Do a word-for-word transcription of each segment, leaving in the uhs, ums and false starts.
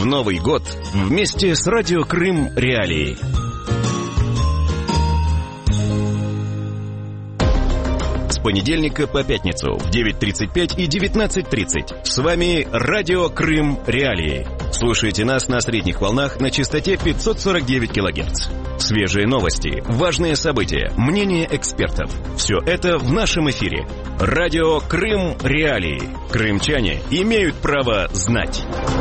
Новый год вместе с Радио Крым Реалии. С понедельника по пятницу в девять тридцать пять и девятнадцать тридцать. С вами Радио Крым Реалии. Слушайте нас на средних волнах на частоте пятьсот сорок девять килогерц. Свежие новости, важные события, мнения экспертов. Все это в нашем эфире. Радио Крым Реалии. Крымчане имеют право знать.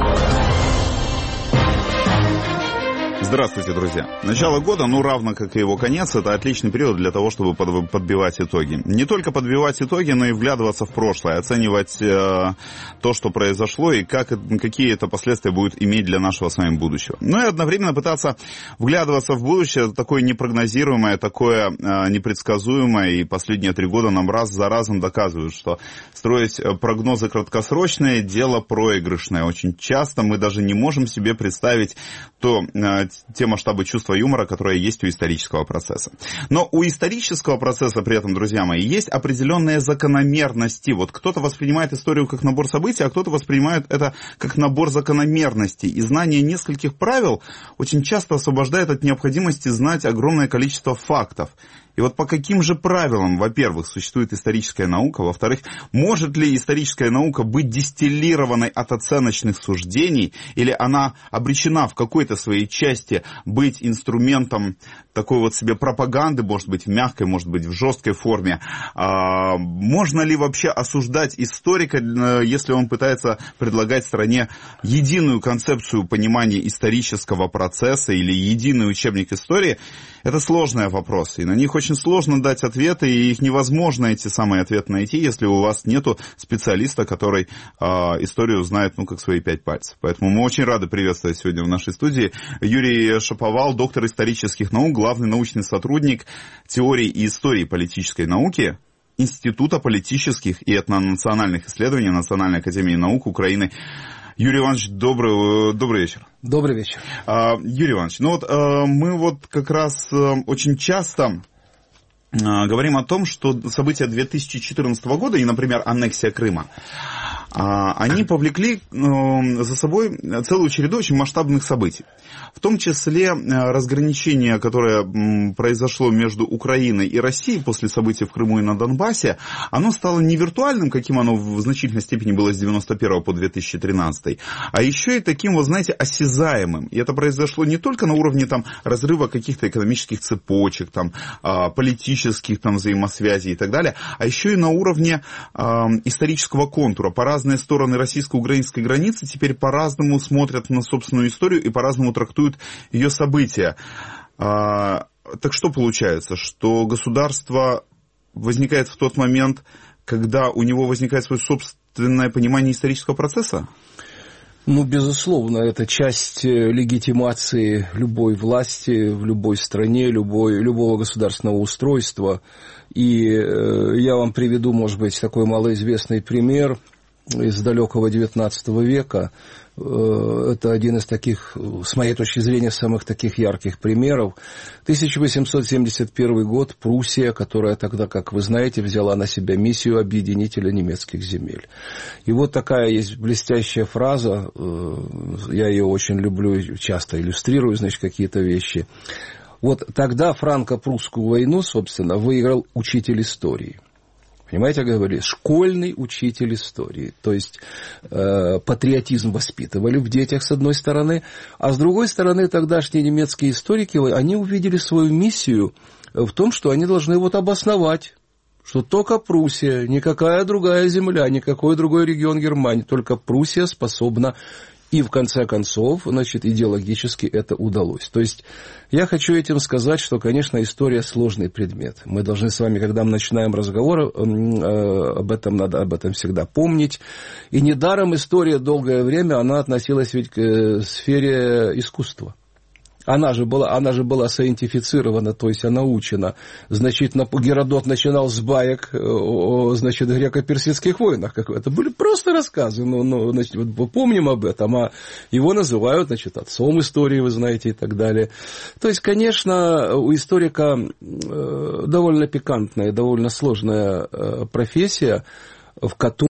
Здравствуйте, друзья. Начало года, ну, равно как и его конец, это отличный период для того, чтобы подбивать итоги. Не только подбивать итоги, но и вглядываться в прошлое, оценивать э, то, что произошло, и как, какие это последствия будут иметь для нашего с вами будущего. Ну и одновременно пытаться вглядываться в будущее, такое непрогнозируемое, такое э, непредсказуемое, и последние три года нам раз за разом доказывают, что строить прогнозы краткосрочные – дело проигрышное. Очень часто мы даже не можем себе представить то, э, те масштабы чувства юмора, которые есть у исторического процесса. Но у исторического процесса при этом, друзья мои, есть определенные закономерности. Вот кто-то воспринимает историю как набор событий, а кто-то воспринимает это как набор закономерностей. И знание нескольких правил очень часто освобождает от необходимости знать огромное количество фактов. И вот по каким же правилам, во-первых, существует историческая наука, во-вторых, может ли историческая наука быть дистиллированной от оценочных суждений, или она обречена в какой-то своей части быть инструментом такой вот себе пропаганды, может быть, в мягкой, может быть, в жесткой форме. А, можно ли вообще осуждать историка, если он пытается предлагать стране единую концепцию понимания исторического процесса или единый учебник истории? Это сложные вопросы, и на них очень сложно дать ответы, и их невозможно эти самые ответы найти, если у вас нету специалиста, который э, историю знает, ну, как свои пять пальцев. Поэтому мы очень рады приветствовать сегодня в нашей студии Юрий Шаповал, доктор исторических наук, главный научный сотрудник теории и истории политической науки Института политических и этнонациональных исследований Национальной академии наук Украины. Юрий Иванович, добрый, добрый вечер. Добрый вечер. А, Юрий Иванович, ну вот а, мы вот как раз а, очень часто а, говорим о том, что события две тысячи четырнадцатого года и, например, аннексия Крыма, а, они повлекли а, за собой целую череду очень масштабных событий. В том числе разграничение, которое произошло между Украиной и Россией после событий в Крыму и на Донбассе, оно стало не виртуальным, каким оно в значительной степени было с девяносто первого по две тысячи тринадцатый, а еще и таким, вот знаете, осязаемым. И это произошло не только на уровне там, разрыва каких-то экономических цепочек, там, политических там, взаимосвязей и так далее, а еще и на уровне э, исторического контура. По разные стороны российско-украинской границы теперь по-разному смотрят на собственную историю и по-разному трактуют ее события. А, так что получается, что государство возникает в тот момент, когда у него возникает свое собственное понимание исторического процесса? Ну, безусловно, это часть легитимации любой власти в любой стране, любой, любого государственного устройства. И э, я вам приведу, может быть, такой малоизвестный пример из далекого девятнадцатого века. Это один из таких, с моей точки зрения, самых таких ярких примеров. тысяча восемьсот семьдесят первый год, Пруссия, которая тогда, как вы знаете, взяла на себя миссию объединителя немецких земель. И вот такая есть блестящая фраза, я ее очень люблю, часто иллюстрирую, значит, какие-то вещи. Вот тогда франко-прусскую войну, собственно, выиграл учитель истории. Понимаете, как говорили, школьный учитель истории. То есть э, патриотизм воспитывали в детях, с одной стороны, а с другой стороны, тогдашние немецкие историки, они увидели свою миссию в том, что они должны вот обосновать, что только Пруссия, никакая другая земля, никакой другой регион Германии, только Пруссия способна. И в конце концов, значит, идеологически это удалось. То есть я хочу этим сказать, что, конечно, история сложный предмет. Мы должны с вами, когда мы начинаем разговор, об этом надо об этом всегда помнить. И недаром история долгое время, она относилась ведь к сфере искусства. Она же была, она же была саентифицирована, то есть научена. Значительно Геродот начинал с баек о, значит, греко-персидских войнах. Как это были просто рассказы. Ну, ну, значит, вот помним об этом, а его называют, значит, отцом истории, вы знаете, и так далее. То есть, конечно, у историка довольно пикантная, довольно сложная профессия, в которой